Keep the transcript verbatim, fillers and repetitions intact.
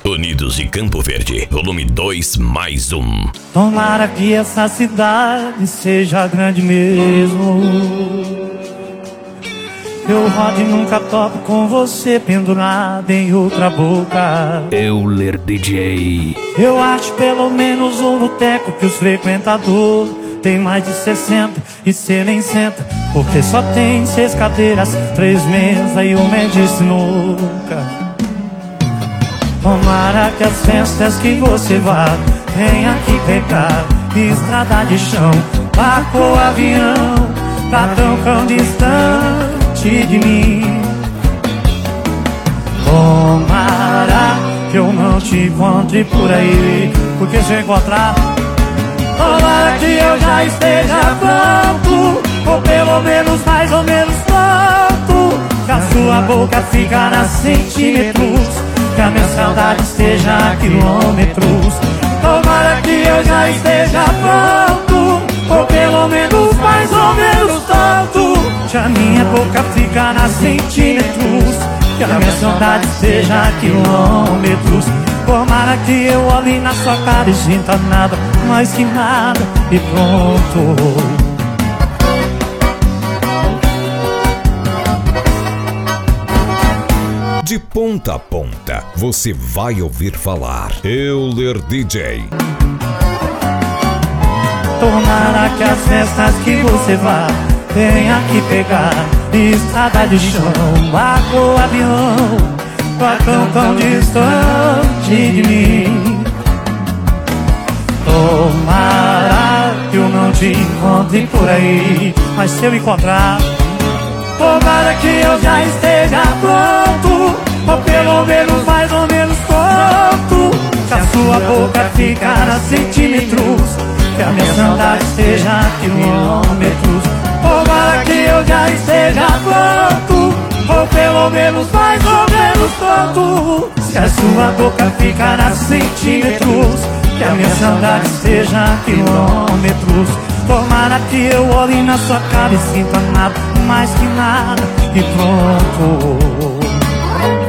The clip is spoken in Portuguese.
Unidos e Campo Verde, volume dois mais um. Tomara que essa cidade seja grande mesmo. Eu rodo e nunca topo com você pendurado em outra boca. Euler D J. Eu acho pelo menos um boteco que os frequentadores tem mais de sessenta e cê nem senta, porque só tem seis cadeiras, três mesas e uma é de sinuca. Tomara que as festas que você vá venha aqui pegar estrada de chão, barco ou avião, tá tão tão distante de mim. Tomara que eu não te encontre por aí, porque se eu encontrar, tomara que eu já esteja pronto, ou pelo menos mais ou menos pronto, que a sua boca ficará centímetros, que a minha saudade esteja a quilômetros. Tomara que eu já esteja pronto, ou pelo menos mais ou menos tanto, que a minha boca ficará centímetros, que a minha saudade esteja a quilômetros. Tomara que eu olhe na sua cara e sinta nada, mais que nada, e pronto. De ponta a ponta, você vai ouvir falar Euler D J. Tomara que as festas que você vá venha aqui pegar estrada de chão, barco ou avião, tá tão tão distante de mim. Tomara que eu não te encontre por aí, mas se eu encontrar, tomara que eu já esteja pronto, ou pelo menos mais ou menos pronto, que a sua boca ficar a centímetros, que a minha saudade esteja a quilômetros. Tomara que eu já esteja pronto, ou pelo menos mais ou menos pronto, que a sua boca ficar a centímetros, que a minha saudade esteja a quilômetros. Tomara que eu olhe na sua cara e sinta nada, mais que nada, e pronto.